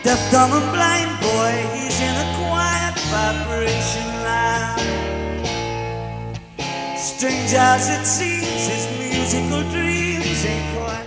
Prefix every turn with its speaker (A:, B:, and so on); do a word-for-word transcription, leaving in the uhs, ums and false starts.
A: Deaf, dumb and blind boy, he's in a quiet vibration line. Strange as it seems, his musical dreams ain't quite